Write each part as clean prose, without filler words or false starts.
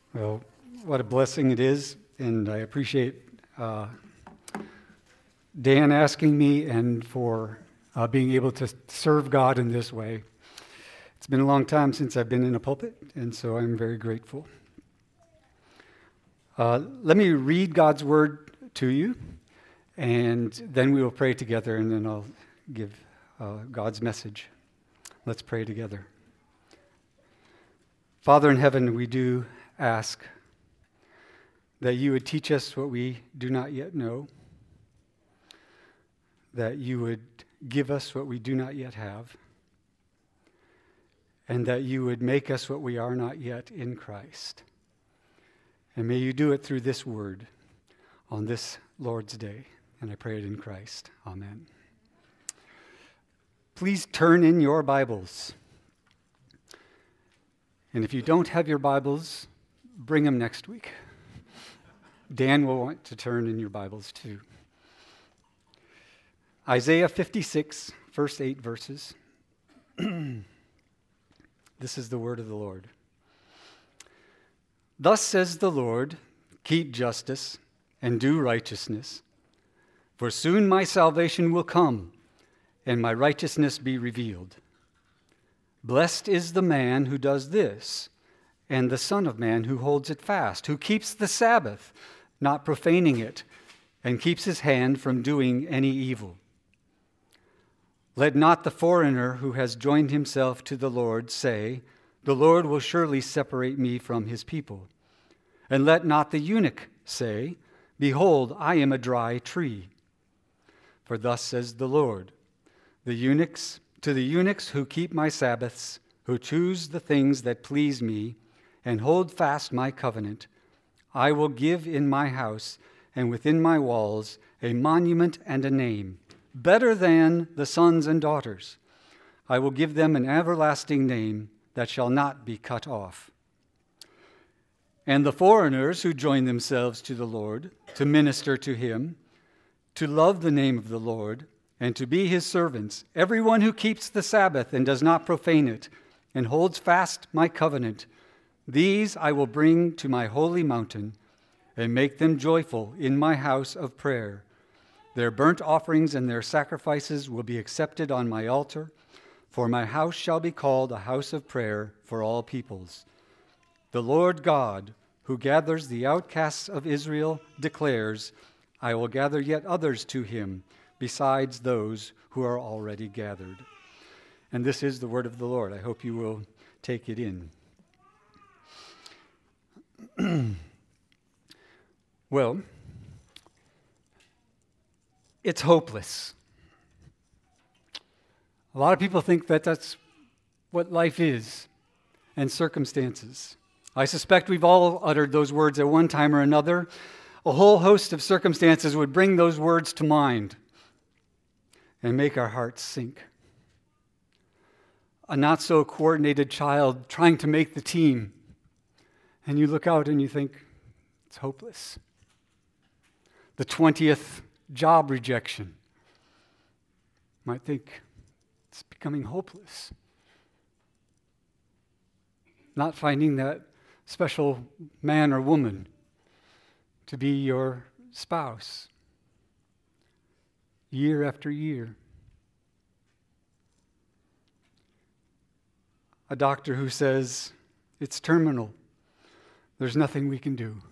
Well, what a blessing it is, and I appreciate Dan asking me and for being able to serve God in this way. It's been a long time since I've been in a pulpit, and so I'm very grateful. Let me read God's word to you, and then we will pray together, and then I'll give God's message. Let's pray together. Father in heaven, we do ask that you would teach us what we do not yet know, that you would give us what we do not yet have, and that you would make us what we are not yet in Christ. And may you do it through this word on this Lord's Day. And I pray it in Christ. Amen. Please turn in your Bibles. And if you don't have your Bibles, bring them next week. Dan will want to turn in your Bibles too. Isaiah 56, first 8 verses. This is the word of the Lord. Thus says the Lord, keep justice and do righteousness, for soon my salvation will come and my righteousness be revealed. Blessed is the man who does this, and the Son of Man who holds it fast, who keeps the Sabbath, not profaning it, and keeps his hand from doing any evil. Let not the foreigner who has joined himself to the Lord say, the Lord will surely separate me from his people. And let not the eunuch say, behold, I am a dry tree. For thus says the Lord, to the eunuchs who keep my Sabbaths, who choose the things that please me, and hold fast my covenant, I will give in my house and within my walls a monument and a name, better than the sons and daughters. I will give them an everlasting name that shall not be cut off. And the foreigners who join themselves to the Lord, to minister to him, to love the name of the Lord, and to be his servants, everyone who keeps the Sabbath and does not profane it, and holds fast my covenant, these I will bring to my holy mountain, and make them joyful in my house of prayer. Their burnt offerings and their sacrifices will be accepted on my altar, for my house shall be called a house of prayer for all peoples. The Lord God, who gathers the outcasts of Israel, declares, I will gather yet others to him, besides those who are already gathered. And this is the word of the Lord. I hope you will take it in. Well, it's hopeless. A lot of people think that that's what life is and circumstances. I suspect we've all uttered those words at one time or another. A whole host of circumstances would bring those words to mind and make our hearts sink. A not-so-coordinated child trying to make the team, and you look out and you think, it's hopeless. The 20th job rejection. You might think, it's becoming hopeless. Not finding that special man or woman to be your spouse. Year after year. A doctor who says, it's terminal. There's nothing we can do.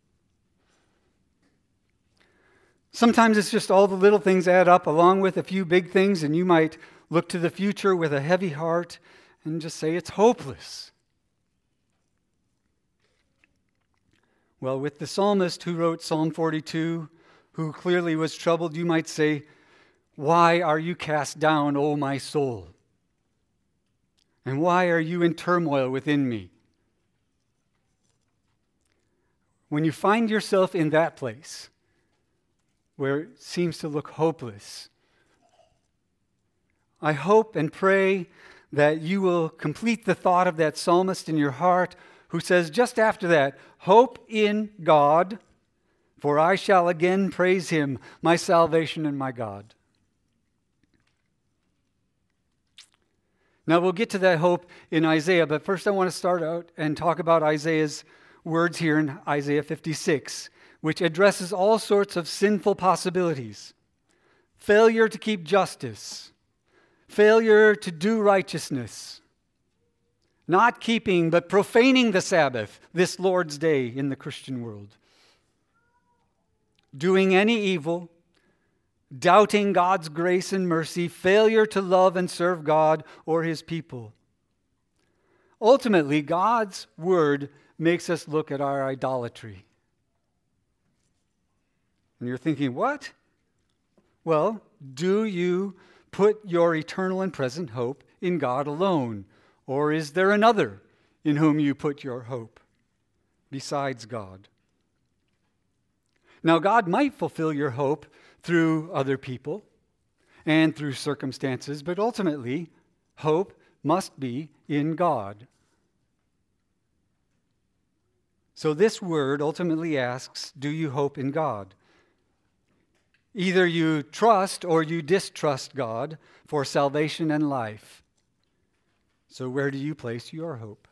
Sometimes it's just all the little things add up along with a few big things, and you might look to the future with a heavy heart and just say, it's hopeless. Well, with the psalmist who wrote Psalm 42, who clearly was troubled, you might say, why are you cast down, O my soul? And why are you in turmoil within me? When you find yourself in that place, where it seems to look hopeless, I hope and pray that you will complete the thought of that psalmist in your heart who says just after that, hope in God, for I shall again praise him, my salvation and my God. Now we'll get to that hope in Isaiah, but first I want to start out and talk about Isaiah's words here in Isaiah 56, which addresses all sorts of sinful possibilities. Failure to keep justice, failure to do righteousness, not keeping but profaning the Sabbath, this Lord's Day in the Christian world, doing any evil, doubting God's grace and mercy, failure to love and serve God or His people. Ultimately, God's word makes us look at our idolatry. And you're thinking, what? Well, do you put your eternal and present hope in God alone? Or is there another in whom you put your hope besides God? Now, God might fulfill your hope through other people and through circumstances, but ultimately, hope must be in God. So this word ultimately asks, do you hope in God? Either you trust or you distrust God for salvation and life. So where do you place your hope?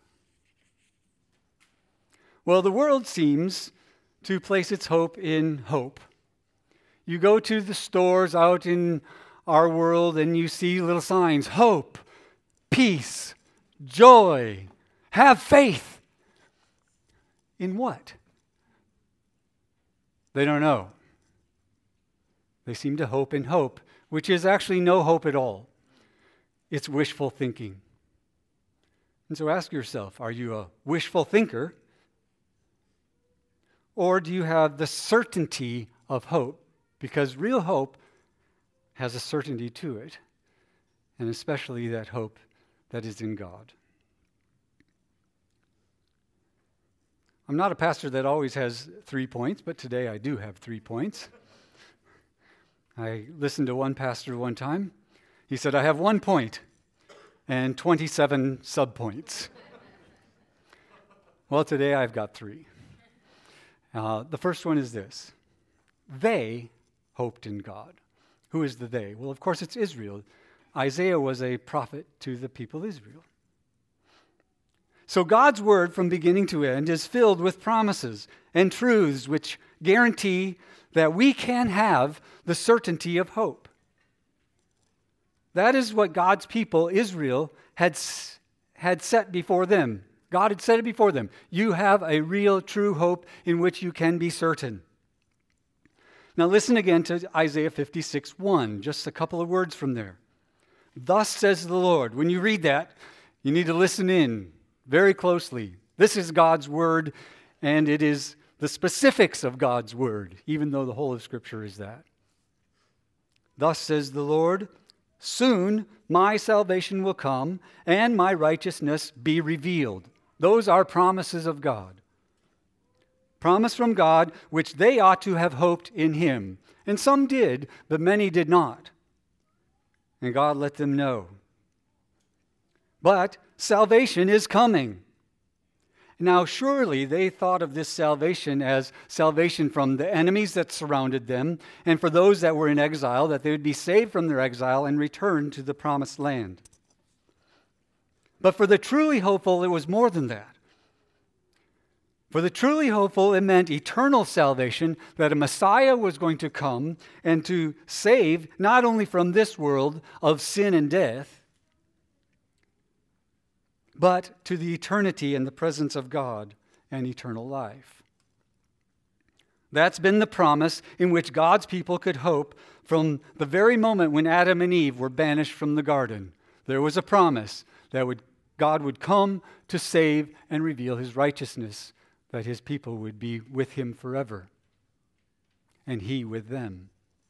Well, the world seems to place its hope in hope. You go to the stores out in our world and you see little signs, hope, peace, joy, have faith. In what? They don't know. They seem to hope in hope, which is actually no hope at all. It's wishful thinking. And so ask yourself, are you a wishful thinker? Or do you have the certainty of hope? Because real hope has a certainty to it, and especially that hope that is in God. I'm not a pastor that always has 3 points, but today I do have 3 points. I listened to one pastor one time. He said, I have 1 point and 27 subpoints. Well, today I've got 3. The first one is this. They hoped in God. Who is the they? Well, of course, it's Israel. Isaiah was a prophet to the people of Israel. So God's word from beginning to end is filled with promises and truths which guarantee that we can have the certainty of hope. That is what God's people, Israel, had set before them. God had set it before them. You have a real, true hope in which you can be certain. Now listen again to Isaiah 56:1, just a couple of words from there. Thus says the Lord. When you read that, you need to listen in very closely. This is God's word, and it is the specifics of God's word, even though the whole of Scripture is that. Thus says the Lord, soon my salvation will come, and my righteousness be revealed. Those are promises of God. Promise from God, which they ought to have hoped in Him. And some did, but many did not. And God let them know. But salvation is coming. Now, surely they thought of this salvation as salvation from the enemies that surrounded them, and for those that were in exile, that they would be saved from their exile and return to the promised land. But for the truly hopeful, it was more than that. For the truly hopeful, it meant eternal salvation, that a Messiah was going to come and to save not only from this world of sin and death, but to the eternity and the presence of God and eternal life. That's been the promise in which God's people could hope from the very moment when Adam and Eve were banished from the garden. There was a promise that God would come to save and reveal His righteousness, that His people would be with Him forever, and He with them.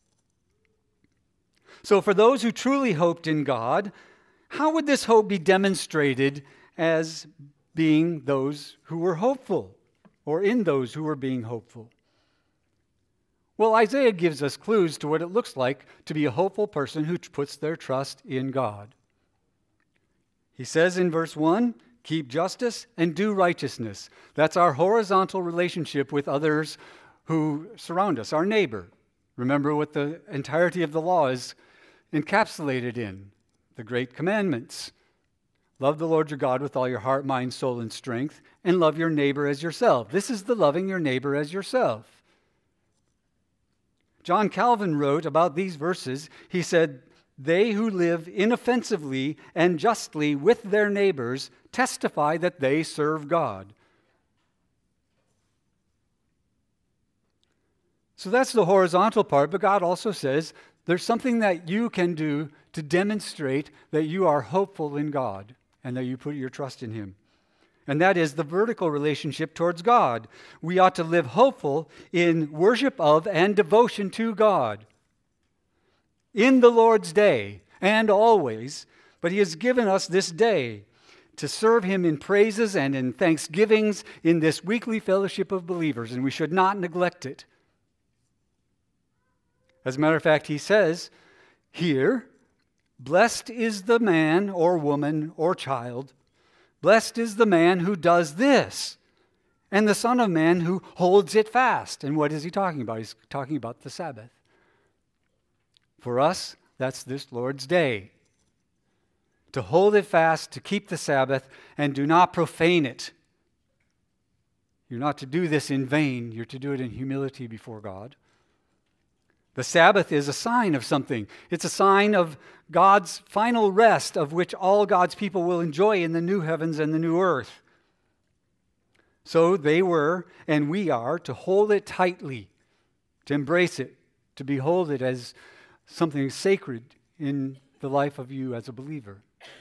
So for those who truly hoped in God, how would this hope be demonstrated as being those who were hopeful, or in those who were being hopeful? Well, Isaiah gives us clues to what it looks like to be a hopeful person who puts their trust in God. He says in verse 1, keep justice and do righteousness. That's our horizontal relationship with others who surround us, our neighbor. Remember what the entirety of the law is encapsulated in, the great commandments. Love the Lord your God with all your heart, mind, soul, and strength, and love your neighbor as yourself. This is the loving your neighbor as yourself. John Calvin wrote about these verses. He said, "They who live inoffensively and justly with their neighbors testify that they serve God." So that's the horizontal part, but God also says there's something that you can do to demonstrate that you are hopeful in God and that you put your trust in Him. And that is the vertical relationship towards God. We ought to live hopeful in worship of and devotion to God in the Lord's day and always. But He has given us this day to serve Him in praises and in thanksgivings in this weekly fellowship of believers, and we should not neglect it. As a matter of fact, He says here, "Blessed is the man or woman or child. Blessed is the man who does this, and the Son of Man who holds it fast." And what is He talking about? He's talking about the Sabbath. For us, that's this Lord's day. To hold it fast, to keep the Sabbath, and do not profane it. You're not to do this in vain. You're to do it in humility before God. The Sabbath is a sign of something. It's a sign of God's final rest, of which all God's people will enjoy in the new heavens and the new earth. So they were, and we are, to hold it tightly, to embrace it, to behold it as something sacred in the life of you as a believer.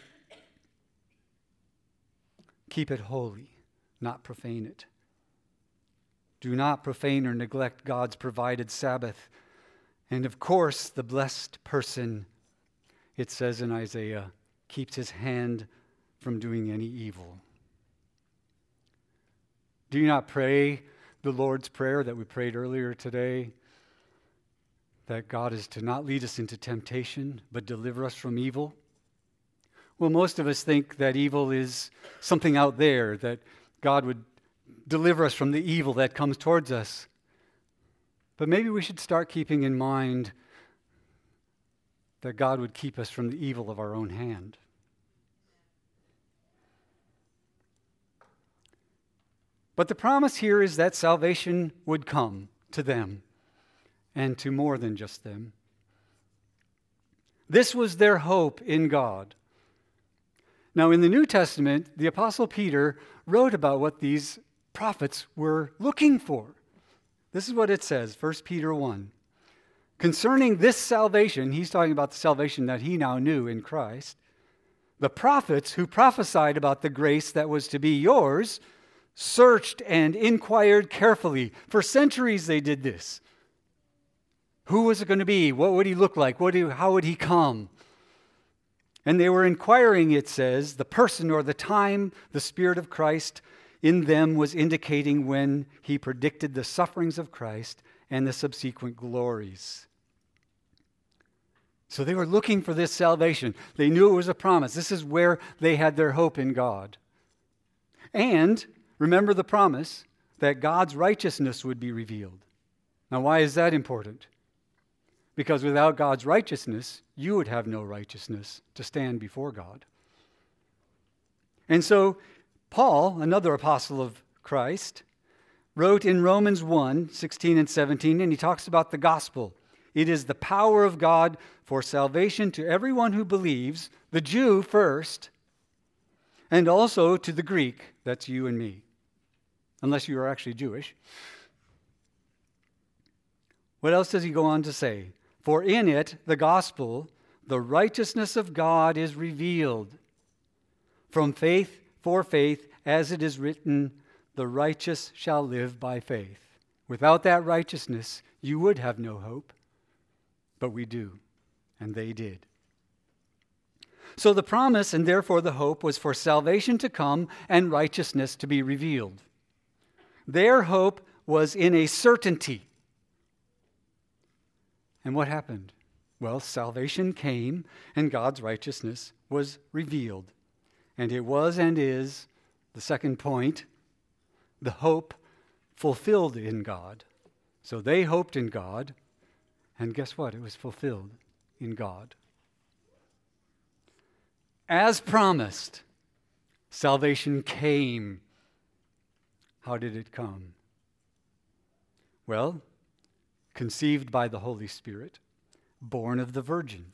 Keep it holy, not profane it. Do not profane or neglect God's provided Sabbath. And of course, the blessed person, it says in Isaiah, keeps his hand from doing any evil. Do you not pray the Lord's Prayer that we prayed earlier today? That God is to not lead us into temptation, but deliver us from evil? Well, most of us think that evil is something out there, that God would deliver us from the evil that comes towards us. But maybe we should start keeping in mind that God would keep us from the evil of our own hand. But the promise here is that salvation would come to them, and to more than just them. This was their hope in God. Now, in the New Testament, the Apostle Peter wrote about what these prophets were looking for. This is what it says, 1 Peter 1. Concerning this salvation, he's talking about the salvation that he now knew in Christ. The prophets who prophesied about the grace that was to be yours searched and inquired carefully. For centuries they did this. Who was it going to be? What would he look like? How would he come? And they were inquiring, it says, the person or the time the Spirit of Christ in them was indicating when he predicted the sufferings of Christ and the subsequent glories. So they were looking for this salvation. They knew it was a promise. This is where they had their hope in God. And remember the promise that God's righteousness would be revealed. Now, why is that important? Because without God's righteousness, you would have no righteousness to stand before God. And so Paul, another apostle of Christ, wrote in Romans 1, 16 and 17, and he talks about the gospel. It is the power of God for salvation to everyone who believes, the Jew first, and also to the Greek, that's you and me, unless you are actually Jewish. What else does he go on to say? For in it, the gospel, the righteousness of God is revealed from faith for faith, as it is written, the righteous shall live by faith. Without that righteousness, you would have no hope. But we do, and they did. So the promise, and therefore the hope, was for salvation to come and righteousness to be revealed. Their hope was in a certainty. And what happened? Well, salvation came, and God's righteousness was revealed. And it was and is, the second point, the hope fulfilled in God. So they hoped in God, and guess what? It was fulfilled in God. As promised, Salvation came. How did it come? Well, conceived by the Holy Spirit, born of the Virgin.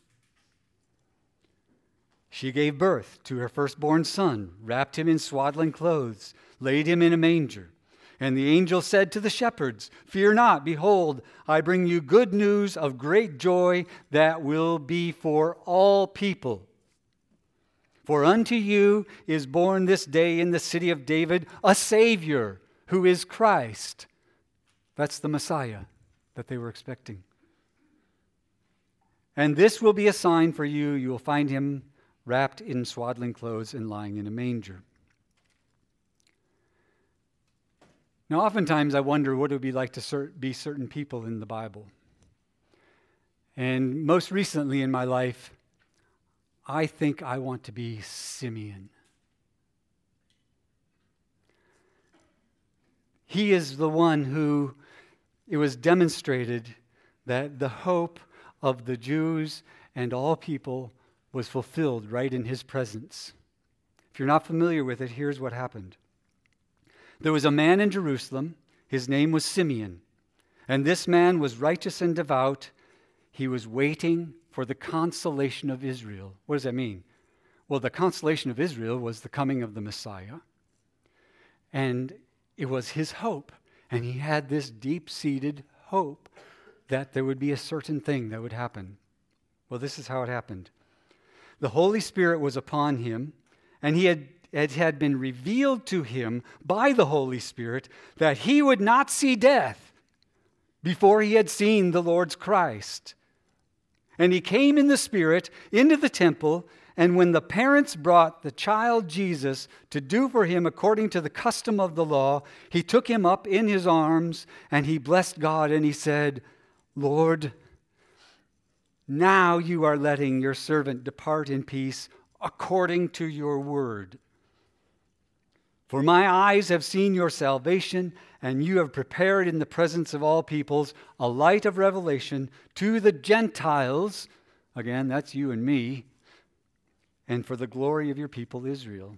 She gave birth to her firstborn son, wrapped him in swaddling clothes, laid him in a manger. And the angel said to the shepherds, "Fear not, behold, I bring you good news of great joy that will be for all people. For unto you is born this day in the city of David a Savior, who is Christ." That's the Messiah that they were expecting. "And this will be a sign for you. You will find him wrapped in swaddling clothes and lying in a manger." Now, oftentimes I wonder what it would be like to be certain people in the Bible. And most recently in my life, I think I want to be Simeon. He is the one who it was demonstrated that the hope of the Jews and all people was fulfilled right in his presence. If you're not familiar with it, here's what happened. There was a man in Jerusalem. His name was Simeon. And this man was righteous and devout. He was waiting for the consolation of Israel. What does that mean? Well, the consolation of Israel was the coming of the Messiah. And it was his hope. And he had this deep-seated hope that there would be a certain thing that would happen. Well, this is how it happened. The Holy Spirit was upon him, and it had been revealed to him by the Holy Spirit that he would not see death before he had seen the Lord's Christ. And he came in the Spirit into the temple, and when the parents brought the child Jesus to do for him according to the custom of the law, he took him up in his arms, and he blessed God, and he said, "Lord, now you are letting your servant depart in peace according to your word. For my eyes have seen your salvation, and you have prepared in the presence of all peoples a light of revelation to the Gentiles," again, that's you and me, "and for the glory of your people Israel."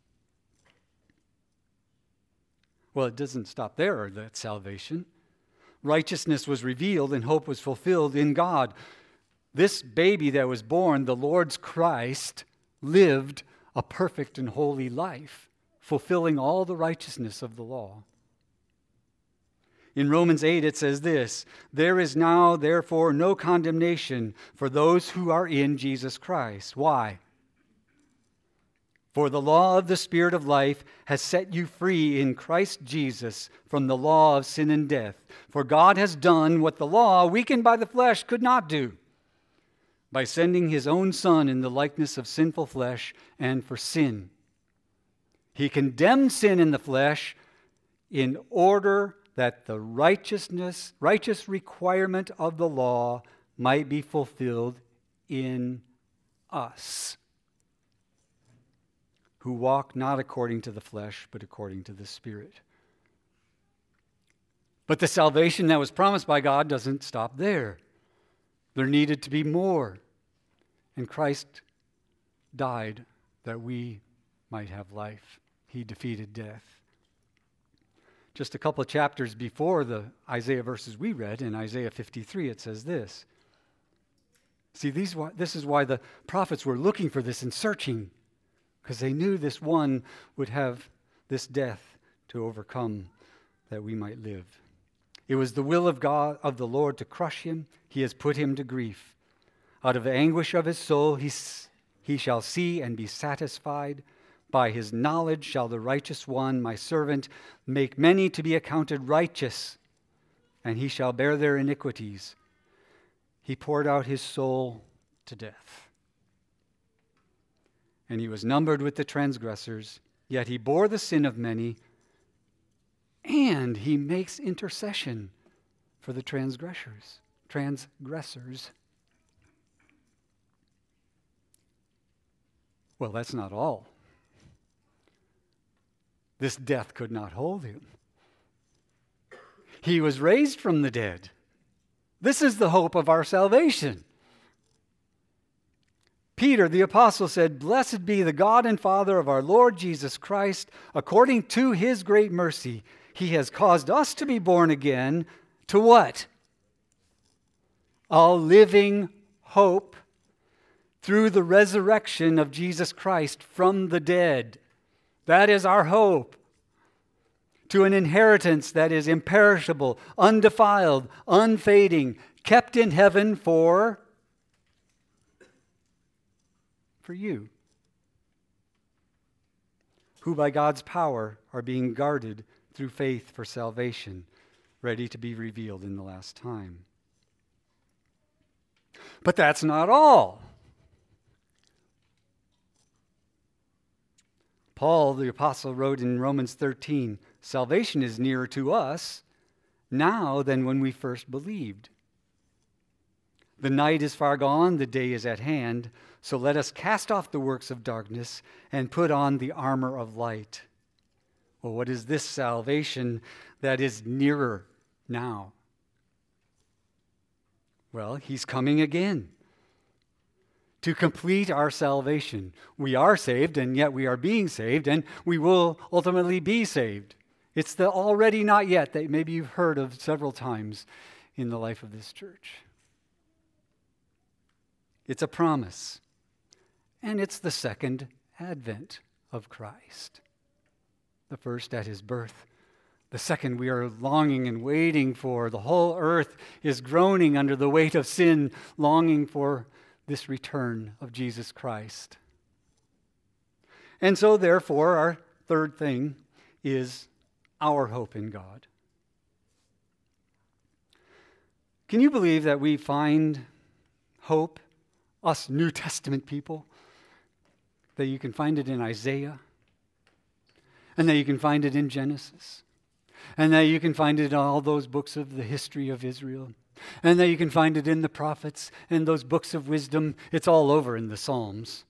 Well, it doesn't stop there, that salvation. Righteousness was revealed and hope was fulfilled in God. This baby that was born, the Lord's Christ, lived a perfect and holy life, fulfilling all the righteousness of the law. In Romans 8 it says this, "There is now therefore no condemnation for those who are in Jesus Christ." Why? "For the law of the Spirit of life has set you free in Christ Jesus from the law of sin and death. For God has done what the law, weakened by the flesh, could not do, by sending his own Son in the likeness of sinful flesh and for sin. He condemned sin in the flesh in order that the righteous requirement of the law might be fulfilled in us, who walk not according to the flesh, but according to the Spirit." But the salvation that was promised by God doesn't stop there. There needed to be more. And Christ died that we might have life. He defeated death. Just a couple of chapters before the Isaiah verses we read, in Isaiah 53, it says this. See, this is why the prophets were looking for this and searching, because they knew this one would have this death to overcome that we might live. "It was the will of God, of the Lord, to crush him. He has put him to grief. Out of the anguish of his soul he shall see and be satisfied. By his knowledge shall the righteous one, my servant, make many to be accounted righteous, and he shall bear their iniquities. He poured out his soul to death, and he was numbered with the transgressors, yet he bore the sin of many, and he makes intercession for the transgressors. Well, that's not all. This death could not hold him. He was raised from the dead. This is the hope of our salvation. Peter, the apostle, said, "Blessed be the God and Father of our Lord Jesus Christ. According to his great mercy, he has caused us to be born again to what? A living hope through the resurrection of Jesus Christ from the dead." That is our hope. To an inheritance that is imperishable, undefiled, unfading, kept in heaven for you, who by God's power are being guarded through faith for salvation, ready to be revealed in the last time. But that's not all. Paul, the apostle, wrote in Romans 13, "Salvation is nearer to us now than when we first believed. The night is far gone, the day is at hand, so let us cast off the works of darkness and put on the armor of light." Well, what is this salvation that is nearer now? Well, he's coming again to complete our salvation. We are saved, and yet we are being saved, and we will ultimately be saved. It's the already not yet that maybe you've heard of several times in the life of this church. It's a promise, and it's the second advent of Christ. The first at his birth. The second we are longing and waiting for. The whole earth is groaning under the weight of sin, longing for this return of Jesus Christ. And so, therefore, our third thing is our hope in God. Can you believe that we find hope, us New Testament people, that you can find it in Isaiah, and that you can find it in Genesis, and that you can find it in all those books of the history of Israel, and that you can find it in the prophets and those books of wisdom? It's all over in the Psalms.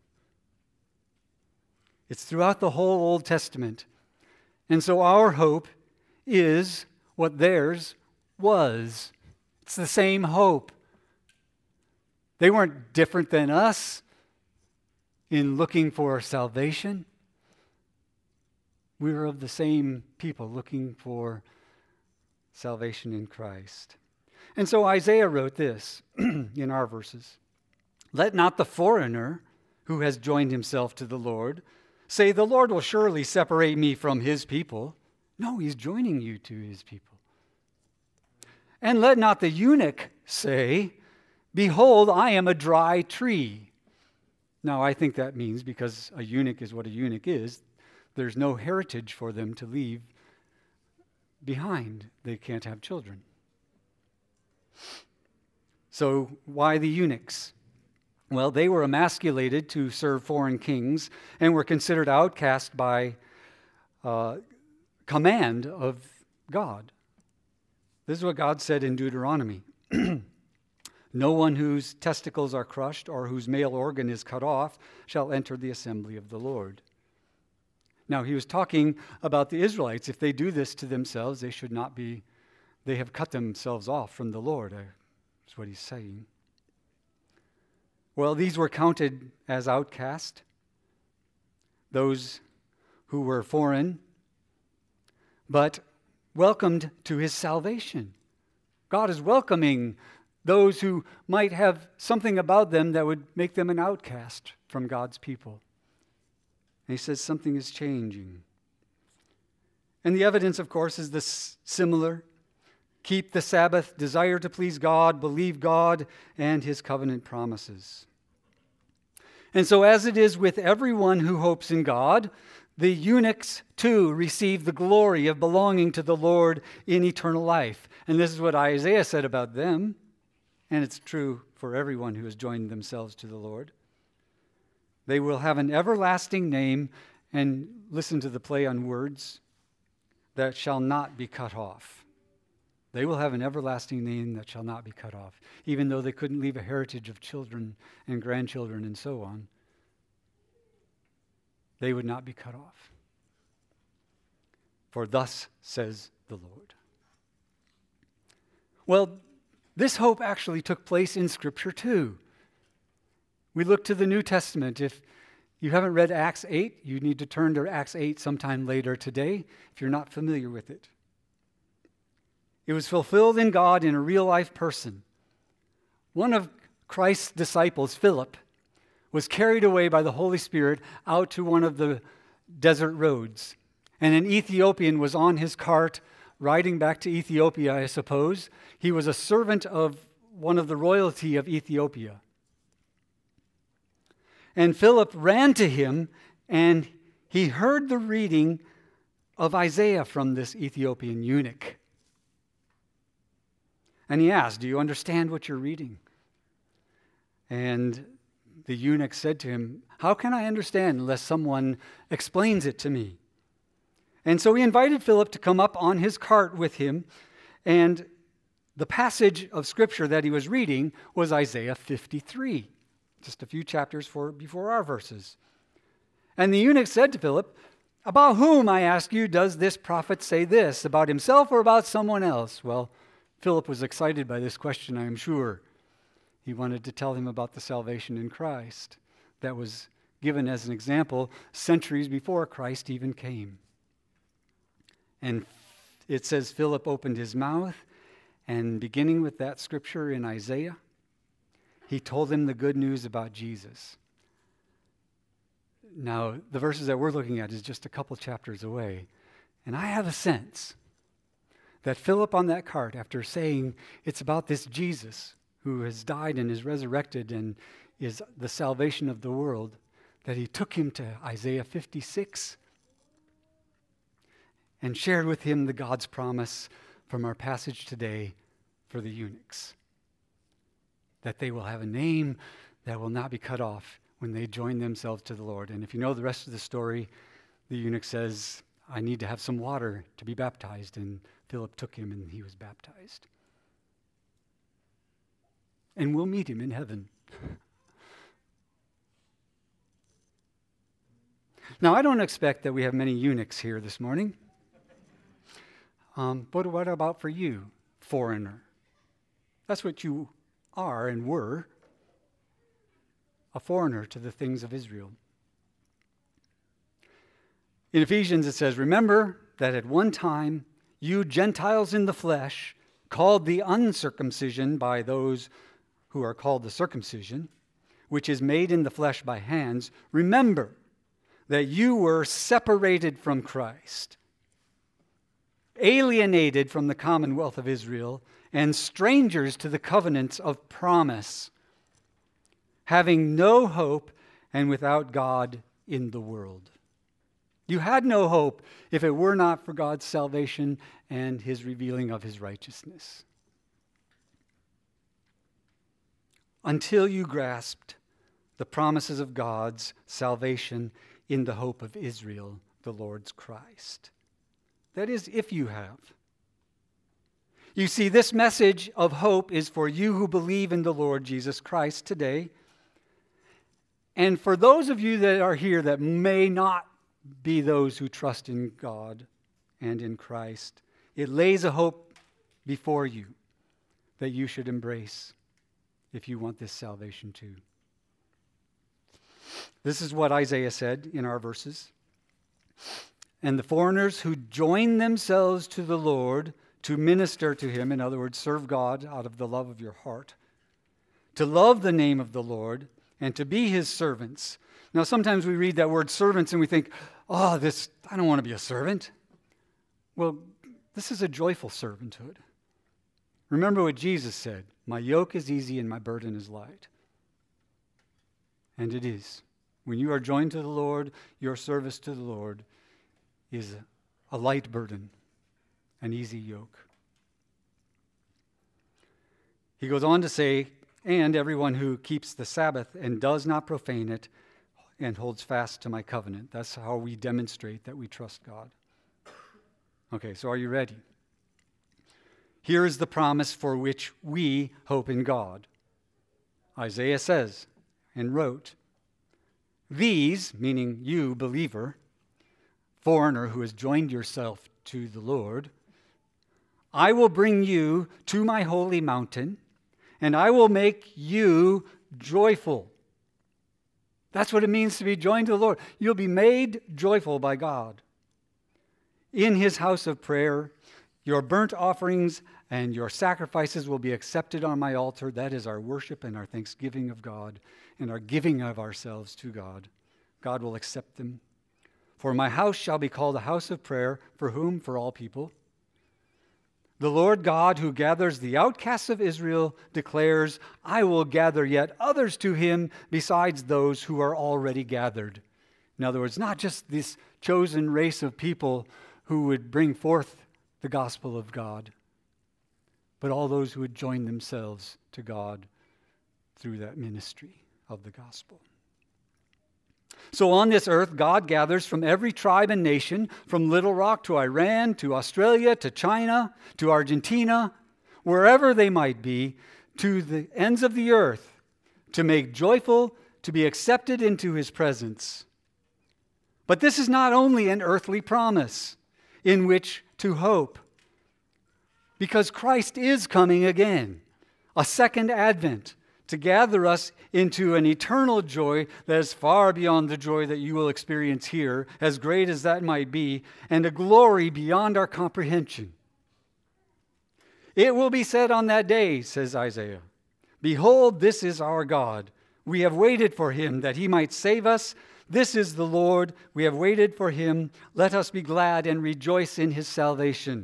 It's throughout the whole Old Testament. And so our hope is what theirs was. It's the same hope. They weren't different than us in looking for salvation. We were of the same people looking for salvation in Christ. And so Isaiah wrote this in our verses. "Let not the foreigner who has joined himself to the Lord say, 'The Lord will surely separate me from his people.' No, he's joining you to his people. And let not the eunuch say, 'Behold, I am a dry tree.'" Now, I think that means, because a eunuch is what a eunuch is, there's no heritage for them to leave behind. They can't have children. So why the eunuchs? Well, they were emasculated to serve foreign kings and were considered outcast by command of God. This is what God said in Deuteronomy. "No one whose testicles are crushed or whose male organ is cut off shall enter the assembly of the Lord." Now, he was talking about the Israelites. If they do this to themselves, they should not be, they have cut themselves off from the Lord. That's what he's saying. Well, these were counted as outcast, those who were foreign, but welcomed to his salvation. God is welcoming those who might have something about them that would make them an outcast from God's people. And he says something is changing. And the evidence, of course, is this similar. Keep the Sabbath, desire to please God, believe God and his covenant promises. And so as it is with everyone who hopes in God, the eunuchs too receive the glory of belonging to the Lord in eternal life. And this is what Isaiah said about them, and it's true for everyone who has joined themselves to the Lord. They will have an everlasting name, and listen to the play on words, that shall not be cut off. They will have an everlasting name that shall not be cut off, even though they couldn't leave a heritage of children and grandchildren and so on. They would not be cut off. For thus says the Lord. Well, this hope actually took place in Scripture too. We look to the New Testament. If you haven't read Acts 8, you need to turn to Acts 8 sometime later today if you're not familiar with it. It was fulfilled in God in a real-life person. One of Christ's disciples, Philip, was carried away by the Holy Spirit out to one of the desert roads. And an Ethiopian was on his cart riding back to Ethiopia, I suppose. He was a servant of one of the royalty of Ethiopia. And Philip ran to him, and he heard the reading of Isaiah from this Ethiopian eunuch. And he asked, "Do you understand what you're reading?" And the eunuch said to him, "How can I understand unless someone explains it to me?" And so he invited Philip to come up on his cart with him, and the passage of Scripture that he was reading was Isaiah 53, just a few chapters before our verses. And the eunuch said to Philip, "About whom, I ask you, does this prophet say this? About himself or about someone else?" Well, Philip was excited by this question, I am sure. He wanted to tell him about the salvation in Christ that was given as an example centuries before Christ even came. And it says Philip opened his mouth, and beginning with that scripture in Isaiah, he told him the good news about Jesus. Now, the verses that we're looking at is just a couple chapters away, and I have a sense that Philip on that cart, after saying it's about this Jesus who has died and is resurrected and is the salvation of the world, that he took him to Isaiah 56 and shared with him the God's promise from our passage today for the eunuchs, that they will have a name that will not be cut off when they join themselves to the Lord. And if you know the rest of the story, the eunuch says, "I need to have some water to be baptized," and Philip took him and he was baptized. And we'll meet him in heaven. Now, I don't expect that we have many eunuchs here this morning. But what about for you, foreigner? That's what you are and were, a foreigner to the things of Israel. In Ephesians it says, "Remember that at one time you Gentiles in the flesh, called the uncircumcision by those who are called the circumcision, which is made in the flesh by hands, remember that you were separated from Christ, alienated from the commonwealth of Israel, and strangers to the covenants of promise, having no hope and without God in the world." You had no hope if it were not for God's salvation and his revealing of his righteousness. Until you grasped the promises of God's salvation in the hope of Israel, the Lord's Christ. That is, if you have. You see, this message of hope is for you who believe in the Lord Jesus Christ today. And for those of you that are here that may not be those who trust in God and in Christ, it lays a hope before you that you should embrace if you want this salvation too. This is what Isaiah said in our verses. "And the foreigners who join themselves to the Lord to minister to him," in other words, serve God out of the love of your heart, "to love the name of the Lord and to be his servants." Now, sometimes we read that word servants and we think, I don't want to be a servant. Well, this is a joyful servanthood. Remember what Jesus said, "My yoke is easy and my burden is light." And it is. When you are joined to the Lord, your service to the Lord is a light burden, an easy yoke. He goes on to say, "And everyone who keeps the Sabbath and does not profane it and holds fast to my covenant." That's how we demonstrate that we trust God. Okay, so are you ready? Here is the promise for which we hope in God. Isaiah says and wrote, "These," meaning you, believer, foreigner who has joined yourself to the Lord, "I will bring you to my holy mountain, and I will make you joyful. That's what it means to be joined to the Lord. You'll be made joyful by God. In his house of prayer, your burnt offerings and your sacrifices will be accepted on my altar. That is our worship and our thanksgiving of God and our giving of ourselves to God. God will accept them. For my house shall be called a house of prayer. For whom? For all people. The Lord God, who gathers the outcasts of Israel, declares, I will gather yet others to him besides those who are already gathered. In other words, not just this chosen race of people who would bring forth the gospel of God, but all those who would join themselves to God through that ministry of the gospel. So on this earth, God gathers from every tribe and nation, from Little Rock to Iran, to Australia, to China, to Argentina, wherever they might be, to the ends of the earth, to make joyful, to be accepted into his presence. But this is not only an earthly promise in which to hope, because Christ is coming again, a second advent, to gather us into an eternal joy that is far beyond the joy that you will experience here, as great as that might be, and a glory beyond our comprehension. It will be said on that day, says Isaiah, behold, this is our God. We have waited for him that he might save us. This is the Lord. We have waited for him. Let us be glad and rejoice in his salvation.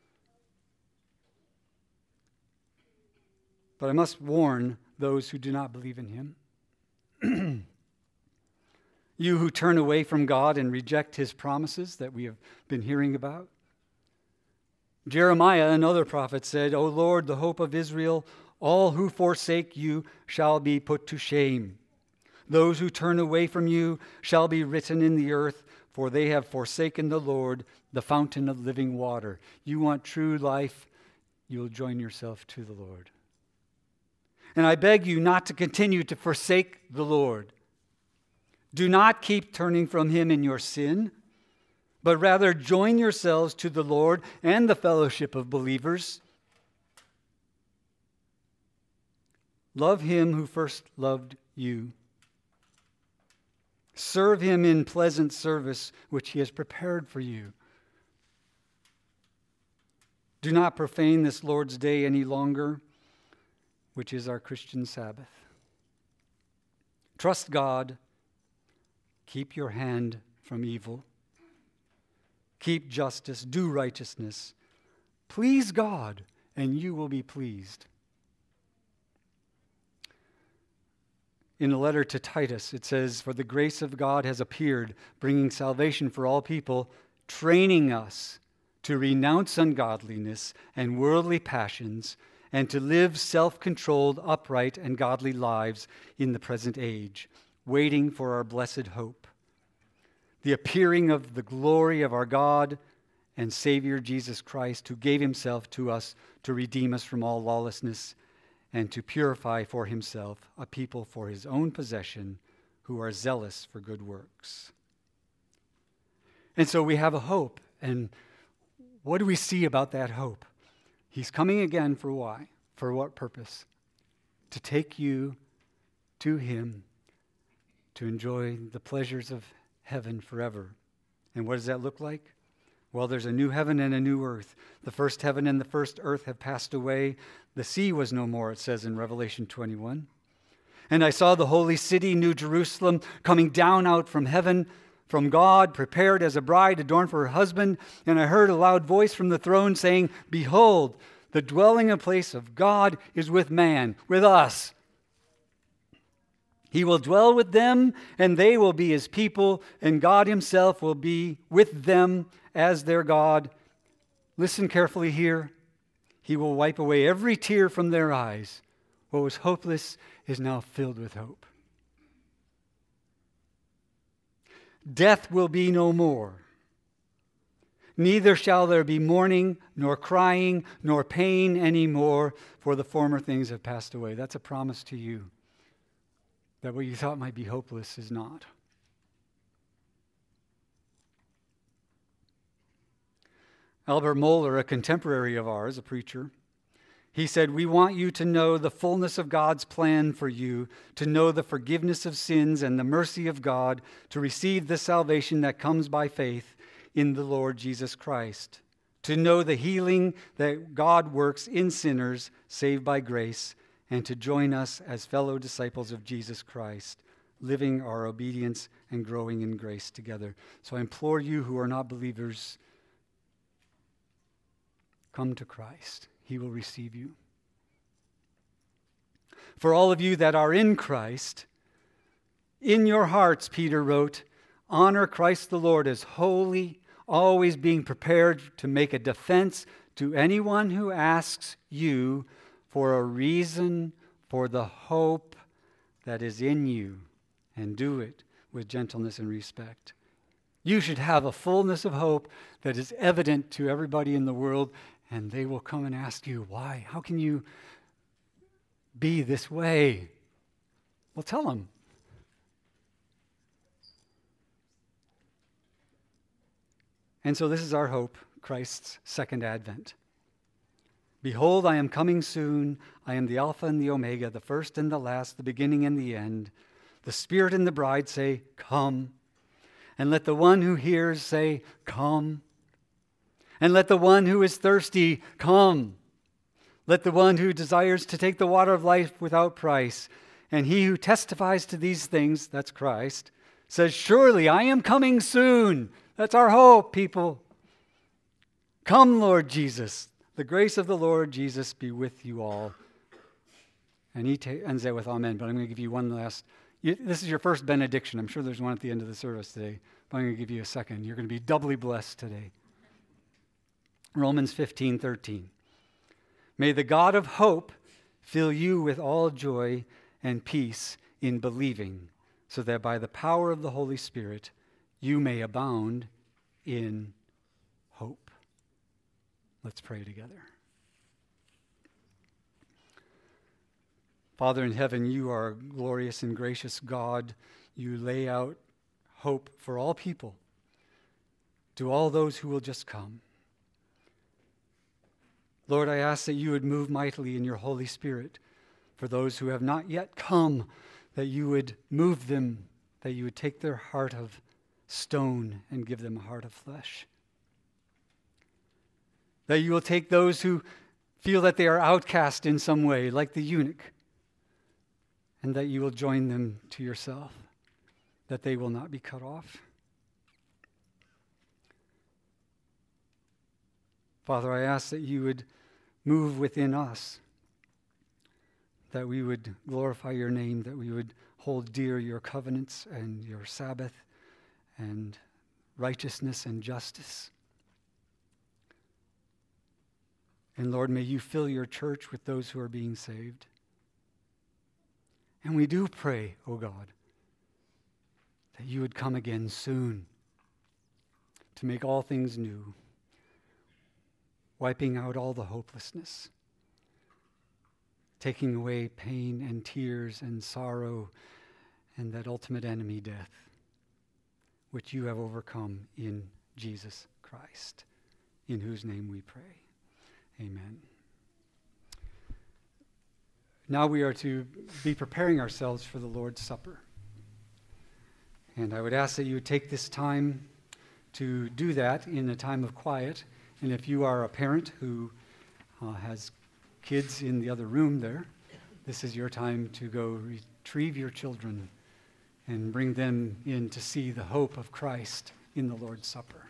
But I must warn those who do not believe in him. You who turn away from God and reject his promises that we have been hearing about. Jeremiah, another prophet, said, O Lord, the hope of Israel, all who forsake you shall be put to shame. Those who turn away from you shall be written in the earth, for they have forsaken the Lord, the fountain of living water. You want true life, you will join yourself to the Lord. And I beg you not to continue to forsake the Lord. Do not keep turning from him in your sin, but rather join yourselves to the Lord and the fellowship of believers. Love him who first loved you. Serve him in pleasant service which he has prepared for you. Do not profane this Lord's day any longer, which is our Christian Sabbath. Trust God. Keep your hand from evil. Keep justice. Do righteousness. Please God, and you will be pleased. In a letter to Titus, it says, for the grace of God has appeared, bringing salvation for all people, training us to renounce ungodliness and worldly passions, and to live self-controlled, upright, and godly lives in the present age, waiting for our blessed hope, the appearing of the glory of our God and Savior Jesus Christ, who gave himself to us to redeem us from all lawlessness and to purify for himself a people for his own possession who are zealous for good works. And so we have a hope. And what do we see about that hope? He's coming again for why? For what purpose? To take you to him, to enjoy the pleasures of heaven forever. And what does that look like? Well, there's a new heaven and a new earth. The first heaven and the first earth have passed away. The sea was no more, it says in Revelation 21. And I saw the holy city, New Jerusalem, coming down out from heaven, from God, prepared as a bride adorned for her husband. And I heard a loud voice from the throne saying, behold, the dwelling and place of God is with man, with us. He will dwell with them, and they will be his people, and God himself will be with them as their God. Listen carefully here. He will wipe away every tear from their eyes. What was hopeless is now filled with hope. Death will be no more. Neither shall there be mourning, nor crying, nor pain anymore, for the former things have passed away. That's a promise to you, that what you thought might be hopeless is not. Albert Mohler, a contemporary of ours, a preacher, He said, we want you to know the fullness of God's plan for you, to know the forgiveness of sins and the mercy of God, to receive the salvation that comes by faith in the Lord Jesus Christ, to know the healing that God works in sinners saved by grace, and to join us as fellow disciples of Jesus Christ, living our obedience and growing in grace together. So I implore you who are not believers, come to Christ. He will receive you. For all of you that are in Christ, in your hearts, Peter wrote, honor Christ the Lord as holy, always being prepared to make a defense to anyone who asks you for a reason for the hope that is in you, and do it with gentleness and respect. You should have a fullness of hope that is evident to everybody in the world, and they will come and ask you, why? How can you be this way? Well, tell them. And so this is our hope, Christ's second advent. Behold, I am coming soon. I am the Alpha and the Omega, the first and the last, the beginning and the end. The Spirit and the bride say, come. And let the one who hears say, come. And let the one who is thirsty come. Let the one who desires to take the water of life without price. And he who testifies to these things, that's Christ, says, surely I am coming soon. That's our hope, people. Come, Lord Jesus. The grace of the Lord Jesus be with you all. And he ends that with amen. But I'm going to give you one last. This is your first benediction. I'm sure there's one at the end of the service today. But I'm going to give you a second. You're going to be doubly blessed today. Romans 15:13. May the God of hope fill you with all joy and peace in believing, so that by the power of the Holy Spirit you may abound in hope. Let's pray together. Father in heaven, you are a glorious and gracious God. You lay out hope for all people, to all those who will just come. Lord, I ask that you would move mightily in your Holy Spirit for those who have not yet come, that you would move them, that you would take their heart of stone and give them a heart of flesh. That you will take those who feel that they are outcast in some way, like the eunuch, and that you will join them to yourself, that they will not be cut off. Father, I ask that you would move within us, that we would glorify your name, that we would hold dear your covenants and your Sabbath and righteousness and justice. And Lord, may you fill your church with those who are being saved. And we do pray, O God, that you would come again soon to make all things new, wiping out all the hopelessness, taking away pain and tears and sorrow and that ultimate enemy, death, which you have overcome in Jesus Christ, in whose name we pray. Amen. Now we are to be preparing ourselves for the Lord's Supper. And I would ask that you would take this time to do that in a time of quiet. And if you are a parent who has kids in the other room there, this is your time to go retrieve your children and bring them in to see the hope of Christ in the Lord's Supper.